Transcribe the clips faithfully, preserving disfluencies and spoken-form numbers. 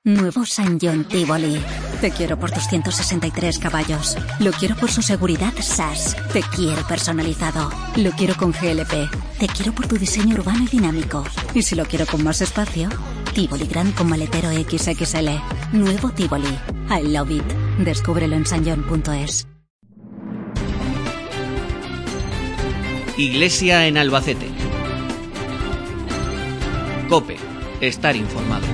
Nuevo San John Tivoli. Te quiero por tus ciento sesenta y tres caballos. Lo quiero por su seguridad S A S. Te quiero personalizado. Lo quiero con G L P. Te quiero por tu diseño urbano y dinámico. Y si lo quiero con más espacio, Tivoli Grand con maletero equis equis ele. Nuevo Tivoli. I love it. Descúbrelo en sanjon punto es. Iglesia en Albacete. COPE. Estar informado.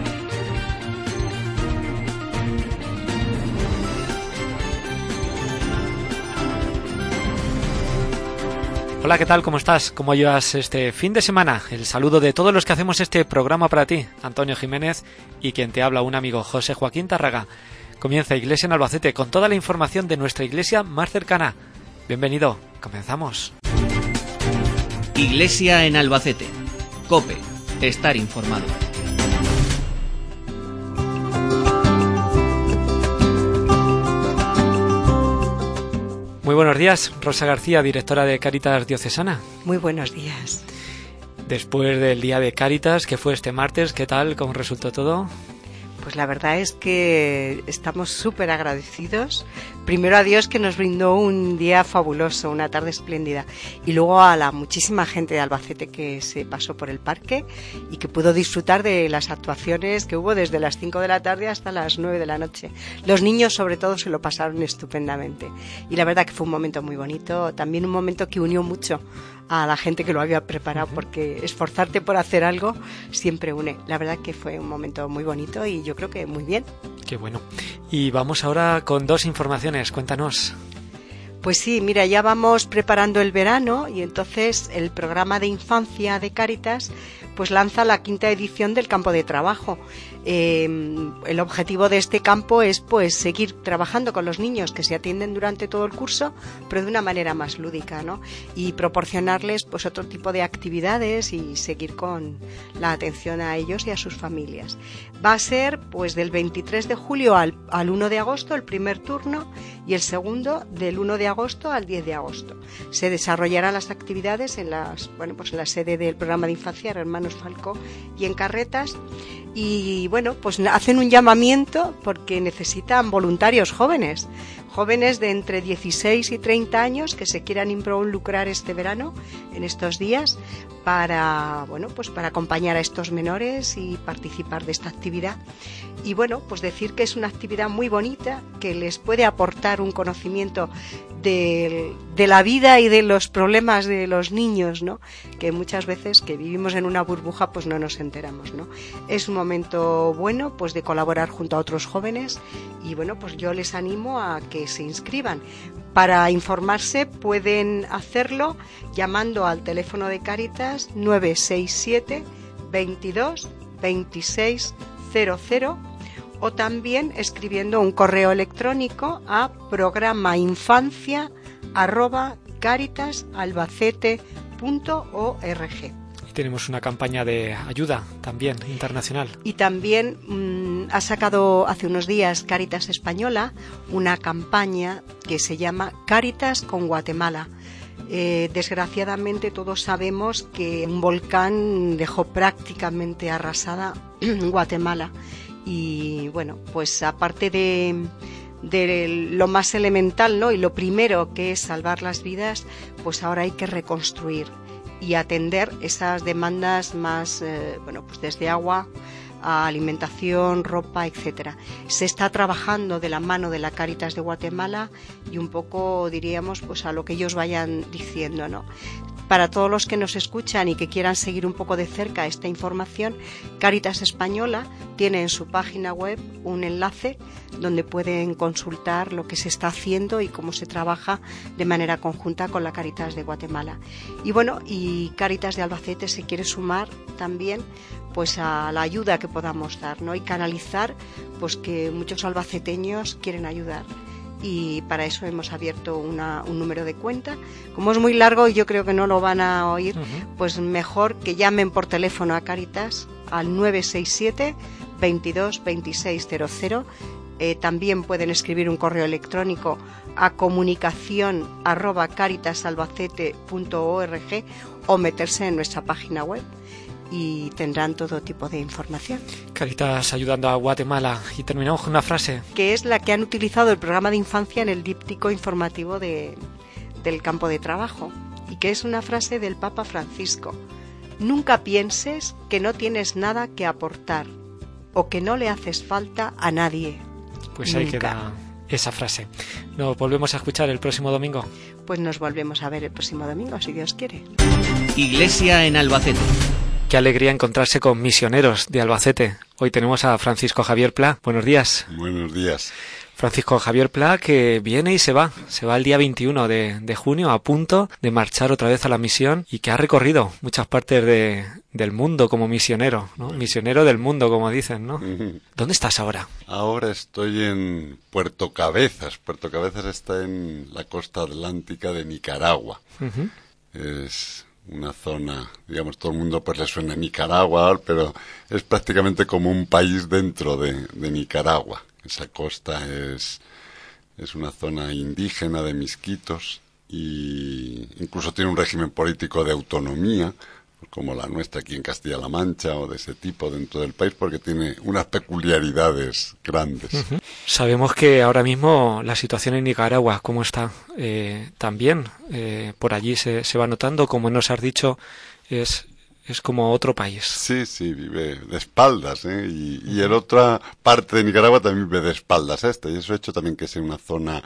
Hola, ¿qué tal? ¿Cómo estás? ¿Cómo llevas este fin de semana? El saludo de todos los que hacemos este programa para ti, Antonio Jiménez, y quien te habla, un amigo, José Joaquín Tárraga. Comienza Iglesia en Albacete con toda la información de nuestra iglesia más cercana. Bienvenido, comenzamos. Iglesia en Albacete. COPE. Estar informado. Muy buenos días, Rosa García, directora de Cáritas Diocesana. Muy buenos días. Después del día de Cáritas, que fue este martes, ¿qué tal? ¿Cómo resultó todo? Pues la verdad es que estamos súper agradecidos. Primero a Dios, que nos brindó un día fabuloso, una tarde espléndida. Y luego a la muchísima gente de Albacete que se pasó por el parque y que pudo disfrutar de las actuaciones que hubo desde las cinco de la tarde hasta las nueve de la noche. Los niños, sobre todo, se lo pasaron estupendamente. Y la verdad que fue un momento muy bonito. También un momento que unió mucho a la gente que lo había preparado, porque esforzarte por hacer algo siempre une. La verdad que fue un momento muy bonito y yo creo que muy bien. Qué bueno. Y vamos ahora con dos informaciones, cuéntanos. Pues sí, mira, ya vamos preparando el verano y entonces el programa de infancia de Cáritas pues lanza la quinta edición del campo de trabajo. Eh, el objetivo de este campo es pues seguir trabajando con los niños que se atienden durante todo el curso, pero de una manera más lúdica, ¿no? Y proporcionarles pues otro tipo de actividades y seguir con la atención a ellos y a sus familias. Va a ser pues del veintitrés de julio al, al uno de agosto el primer turno y el segundo del uno de agosto al diez de agosto. Se desarrollarán las actividades en las, bueno, pues en la sede del programa de infancia Hermanos Falcó y en Carretas. Y bueno, pues hacen un llamamiento porque necesitan voluntarios jóvenes, jóvenes de entre dieciséis y treinta años que se quieran involucrar este verano, en estos días, para, bueno, pues para acompañar a estos menores y participar de esta actividad. Y bueno, pues decir que es una actividad muy bonita, que les puede aportar un conocimiento de, de la vida y de los problemas de los niños, ¿no? Que muchas veces que vivimos en una burbuja pues no nos enteramos, ¿no? Es un momento bueno pues de colaborar junto a otros jóvenes y bueno, pues yo les animo a que se inscriban. Para informarse pueden hacerlo llamando al teléfono de Cáritas nueve seis siete veintidós veintiséis cero cero o también escribiendo un correo electrónico a programainfancia arroba caritasalbacete punto org. Tenemos una campaña de ayuda también internacional. Y también mmm, ha sacado hace unos días Cáritas Española una campaña que se llama Cáritas con Guatemala. Eh, desgraciadamente todos sabemos que un volcán dejó prácticamente arrasada Guatemala. Y bueno, pues aparte de, de lo más elemental, ¿no? Y lo primero que es salvar las vidas, pues ahora hay que reconstruir y atender esas demandas más, eh, bueno, pues desde agua a alimentación, ropa, etcétera. Se está trabajando de la mano de la Cáritas de Guatemala y un poco, diríamos, pues a lo que ellos vayan diciendo, ¿no? Para todos los que nos escuchan y que quieran seguir un poco de cerca esta información, Cáritas Española tiene en su página web un enlace donde pueden consultar lo que se está haciendo y cómo se trabaja de manera conjunta con la Cáritas de Guatemala. Y bueno, y Cáritas de Albacete se quiere sumar también pues a la ayuda que podamos dar, ¿no? Y canalizar pues que muchos albaceteños quieren ayudar. Y para eso hemos abierto una, un número de cuenta. Como es muy largo y yo creo que no lo van a oír, uh-huh. Pues mejor que llamen por teléfono a Cáritas al nueve seis siete veintidós veintiséis cero cero. Eh, también pueden escribir un correo electrónico a comunicación arroba caritasalbacete punto org o meterse en nuestra página web. y tendrán todo tipo de información. Caritas ayudando a Guatemala. Y terminamos con una frase. Que es la que han utilizado el programa de infancia en el díptico informativo de, del campo de trabajo. Y que es una frase del Papa Francisco. Nunca pienses que no tienes nada que aportar o que no le haces falta a nadie. Pues ahí Nunca. queda esa frase. Nos volvemos a escuchar el próximo domingo. Pues nos volvemos a ver el próximo domingo, si Dios quiere. Iglesia en Albacete. Qué alegría encontrarse con misioneros de Albacete. Hoy tenemos a Francisco Javier Pla. Buenos días. Buenos días. Francisco Javier Pla, que viene y se va. Se va el día veintiuno de, de junio, a punto de marchar otra vez a la misión, y que ha recorrido muchas partes de, del mundo como misionero, ¿no? Misionero del mundo, como dicen, ¿no? Uh-huh. ¿Dónde estás ahora? Ahora estoy en Puerto Cabezas. Puerto Cabezas está en la costa atlántica de Nicaragua. Uh-huh. Es una zona, digamos, todo el mundo pues le suena a Nicaragua, pero es prácticamente como un país dentro de, de Nicaragua. Esa costa es, es una zona indígena de misquitos y incluso tiene un régimen político de autonomía, como la nuestra aquí en Castilla-La Mancha o de ese tipo dentro del país, porque tiene unas peculiaridades grandes. Uh-huh. Sabemos que ahora mismo la situación en Nicaragua, ¿cómo está? Eh, también eh, por allí se, se va notando, como nos has dicho, es... Es como otro país. Sí, sí, vive de espaldas, ¿eh? Y, y en otra parte de Nicaragua también vive de espaldas a esta. Y eso ha hecho también que sea una zona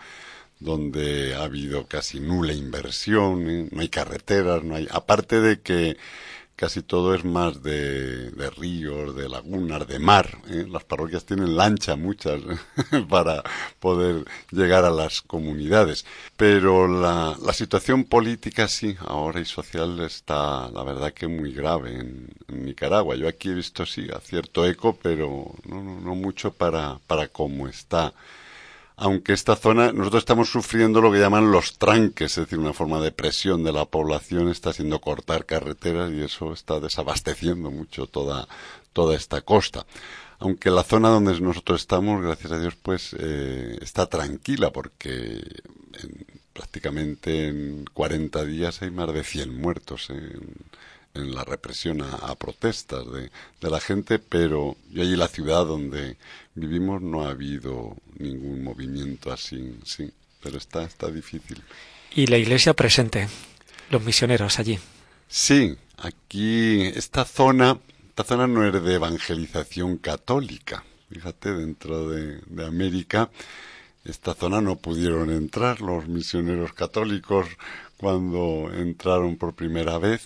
donde ha habido casi nula inversión, ¿eh? No hay carreteras, no hay... Aparte de que casi todo es más de, de ríos, de lagunas, de mar, ¿eh? Las parroquias tienen lancha muchas para poder llegar a las comunidades. Pero la, la situación política sí, ahora y social está, la verdad que muy grave en, en Nicaragua. Yo aquí he visto sí, a cierto eco, pero no, no, no mucho para, para cómo está. Aunque esta zona, nosotros estamos sufriendo lo que llaman los tranques, es decir, una forma de presión de la población está haciendo cortar carreteras y eso está desabasteciendo mucho toda, toda esta costa. Aunque la zona donde nosotros estamos, gracias a Dios, pues eh, está tranquila porque en, prácticamente en cuarenta días hay más de cien muertos en, en la represión a, a protestas de, de la gente, pero yo allí la ciudad donde vivimos no ha habido ningún movimiento así, sí, pero está, está difícil. ¿Y la iglesia presente? Los misioneros allí. Sí, aquí esta zona, esta zona no es de evangelización católica. Fíjate, dentro de, de América, esta zona no pudieron entrar los misioneros católicos cuando entraron por primera vez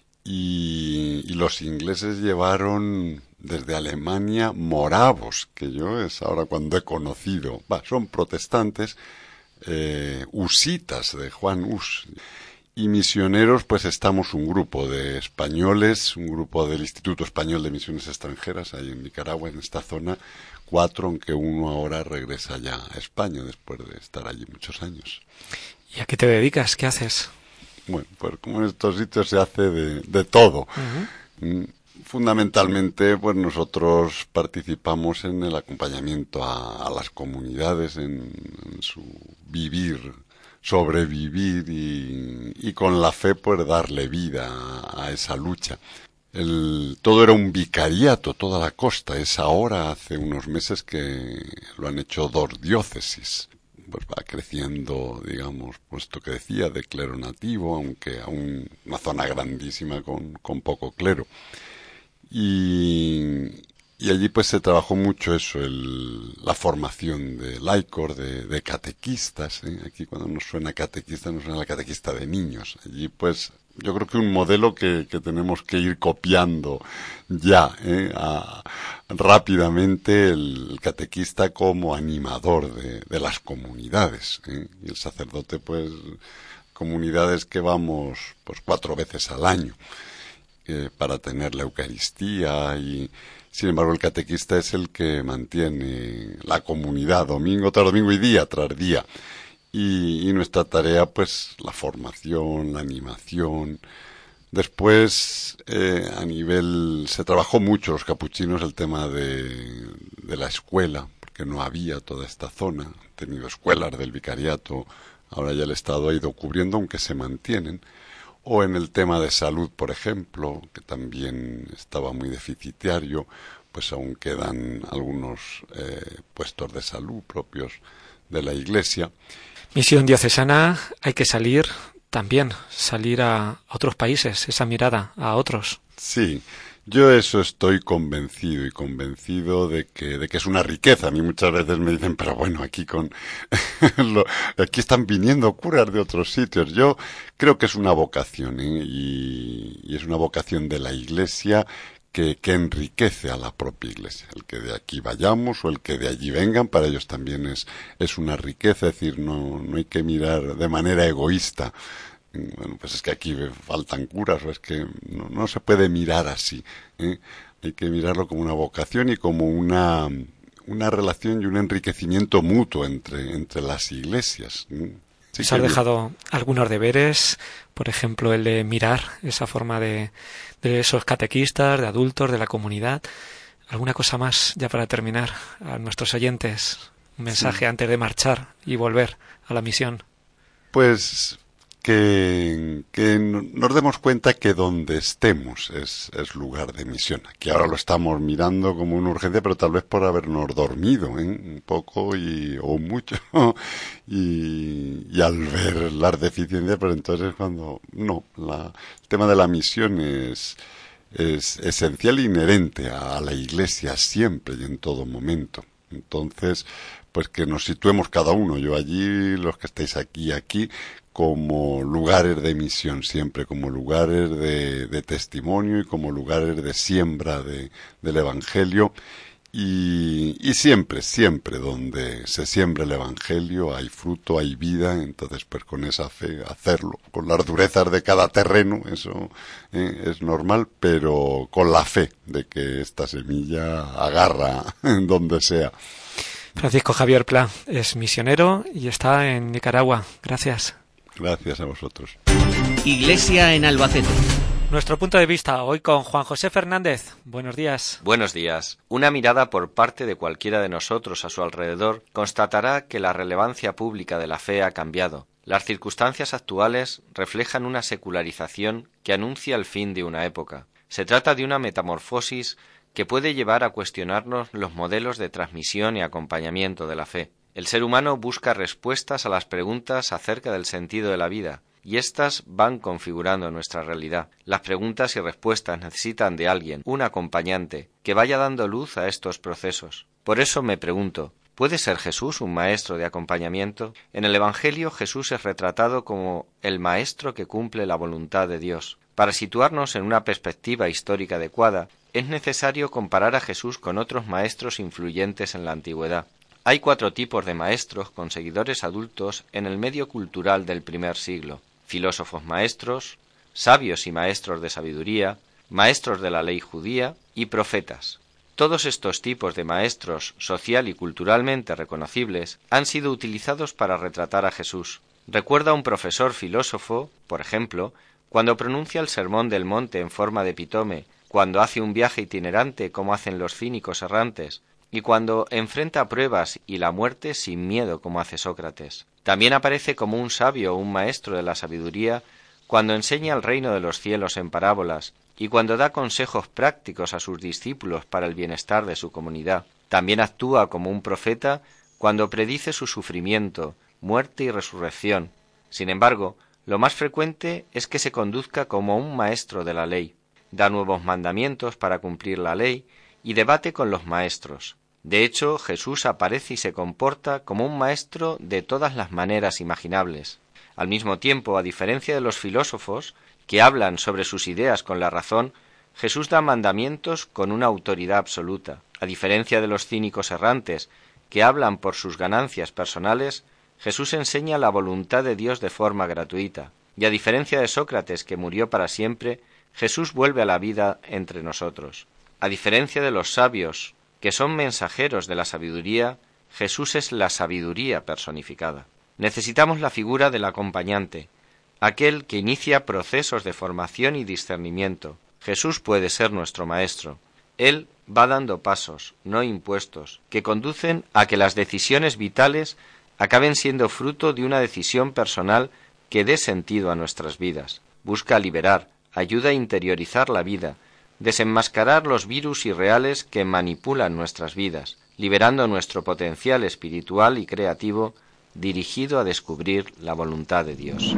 y, y los ingleses llevaron desde Alemania moravos, que yo es ahora cuando he conocido, bah, son protestantes, eh, husitas de Juan Hus. Y misioneros, pues estamos un grupo de españoles, un grupo del Instituto Español de Misiones Extranjeras, ahí en Nicaragua, en esta zona, cuatro, aunque uno ahora regresa ya a España después de estar allí muchos años. ¿Y a qué te dedicas? ¿Qué haces? Bueno, pues como en estos sitios se hace de, de todo. Uh-huh. Fundamentalmente, pues nosotros participamos en el acompañamiento a, a las comunidades en, en su vivir, sobrevivir y, y con la fe pues darle vida a, a esa lucha. El, todo era un vicariato, toda la costa. Es ahora, hace unos meses que lo han hecho dos diócesis. Pues va creciendo, digamos, puesto que decía, de clero nativo, aunque aún una zona grandísima con, con poco clero. Y, y allí pues se trabajó mucho eso, el, la formación de laicos, de, de catequistas, ¿eh? Aquí cuando nos suena catequista, nos suena la catequista de niños. Allí pues yo creo que un modelo que, que tenemos que ir copiando ya, ¿eh? A, rápidamente el, el catequista como animador de, de las comunidades, ¿eh? Y el sacerdote pues comunidades que vamos pues cuatro veces al año. Eh, para tener la Eucaristía y sin embargo el catequista es el que mantiene la comunidad domingo tras domingo y día tras día y, y nuestra tarea pues la formación, la animación. Después eh, a nivel se trabajó mucho los capuchinos el tema de, de la escuela porque no había toda esta zona, han tenido escuelas del vicariato, ahora ya el Estado ha ido cubriendo aunque se mantienen. o en el tema de salud, por ejemplo, que también estaba muy deficitario, pues aún quedan algunos eh, puestos de salud propios de la Iglesia. Misión diocesana, hay que salir también, salir a otros países, esa mirada a otros. Sí, yo eso estoy convencido y convencido de que de que es una riqueza. A mí muchas veces me dicen, pero bueno, aquí con lo, aquí están viniendo curas de otros sitios. Yo creo que es una vocación, ¿eh? y, y es una vocación de la Iglesia que, que enriquece a la propia Iglesia. El que de aquí vayamos o el que de allí vengan, para ellos también es, es una riqueza. Es decir, no, no hay que mirar de manera egoísta. Bueno, pues es que aquí faltan curas, o es que no, no se puede mirar así, ¿eh? Hay que mirarlo como una vocación y como una, una relación y un enriquecimiento mutuo entre, entre las iglesias, ¿eh? Sí, se han dejado algunos deberes, por ejemplo, el de mirar esa forma de, de esos catequistas, de adultos, de la comunidad. ¿Alguna cosa más ya para terminar a nuestros oyentes? Un mensaje sí. antes de marchar y volver a la misión. Pues que, que nos demos cuenta que donde estemos es, es lugar de misión. Aquí ahora lo estamos mirando como una urgencia, pero tal vez por habernos dormido, ¿eh? un poco y o mucho y, y al ver las deficiencias, pero entonces cuando no, la, el tema de la misión es es esencial e inherente a la Iglesia siempre y en todo momento. Entonces, pues que nos situemos cada uno, yo allí, los que estáis aquí, aquí, como lugares de misión siempre, como lugares de, de testimonio y como lugares de siembra de, del Evangelio. Y, y siempre, siempre donde se siembra el Evangelio hay fruto, hay vida, entonces pues con esa fe hacerlo, con las durezas de cada terreno, eso eh, es normal, pero con la fe de que esta semilla agarra en donde sea. Francisco Javier Pla es misionero y está en Nicaragua. Gracias. Gracias a vosotros. Iglesia en Albacete. Nuestro punto de vista hoy con Juan José Fernández. Buenos días. Buenos días. Una mirada por parte de cualquiera de nosotros a su alrededor constatará que la relevancia pública de la fe ha cambiado. Las circunstancias actuales reflejan una secularización que anuncia el fin de una época. Se trata de una metamorfosis que puede llevar a cuestionarnos los modelos de transmisión y acompañamiento de la fe. El ser humano busca respuestas a las preguntas acerca del sentido de la vida, y éstas van configurando nuestra realidad. Las preguntas y respuestas necesitan de alguien, un acompañante, que vaya dando luz a estos procesos. Por eso me pregunto, ¿puede ser Jesús un maestro de acompañamiento? En el Evangelio Jesús es retratado como el maestro que cumple la voluntad de Dios. Para situarnos en una perspectiva histórica adecuada, es necesario comparar a Jesús con otros maestros influyentes en la antigüedad. Hay cuatro tipos de maestros con seguidores adultos en el medio cultural del primer siglo: filósofos maestros, sabios y maestros de sabiduría, maestros de la ley judía y profetas. Todos estos tipos de maestros social y culturalmente reconocibles han sido utilizados para retratar a Jesús. Recuerda un profesor filósofo, por ejemplo, cuando pronuncia el Sermón del Monte en forma de epítome, cuando hace un viaje itinerante como hacen los cínicos errantes, y cuando enfrenta pruebas y la muerte sin miedo como hace Sócrates. También aparece como un sabio o un maestro de la sabiduría cuando enseña el reino de los cielos en parábolas y cuando da consejos prácticos a sus discípulos para el bienestar de su comunidad. También actúa como un profeta cuando predice su sufrimiento, muerte y resurrección. Sin embargo, lo más frecuente es que se conduzca como un maestro de la ley. Da nuevos mandamientos para cumplir la ley y debate con los maestros. De hecho, Jesús aparece y se comporta como un maestro de todas las maneras imaginables. Al mismo tiempo, a diferencia de los filósofos, que hablan sobre sus ideas con la razón, Jesús da mandamientos con una autoridad absoluta. A diferencia de los cínicos errantes, que hablan por sus ganancias personales, Jesús enseña la voluntad de Dios de forma gratuita. Y a diferencia de Sócrates, que murió para siempre, Jesús vuelve a la vida entre nosotros. A diferencia de los sabios, que son mensajeros de la sabiduría, Jesús es la sabiduría personificada. Necesitamos la figura del acompañante, aquel que inicia procesos de formación y discernimiento. Jesús puede ser nuestro maestro. Él va dando pasos, no impuestos, que conducen a que las decisiones vitales acaben siendo fruto de una decisión personal que dé sentido a nuestras vidas. busca liberar, ayuda a interiorizar la vida, desenmascarar los virus irreales que manipulan nuestras vidas, liberando nuestro potencial espiritual y creativo dirigido a descubrir la voluntad de Dios.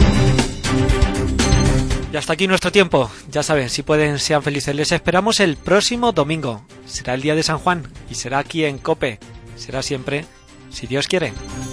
Y hasta aquí nuestro tiempo. Ya saben, si pueden, sean felices. Les esperamos el próximo domingo. Será el día de San Juan y será aquí en COPE. Será siempre, si Dios quiere.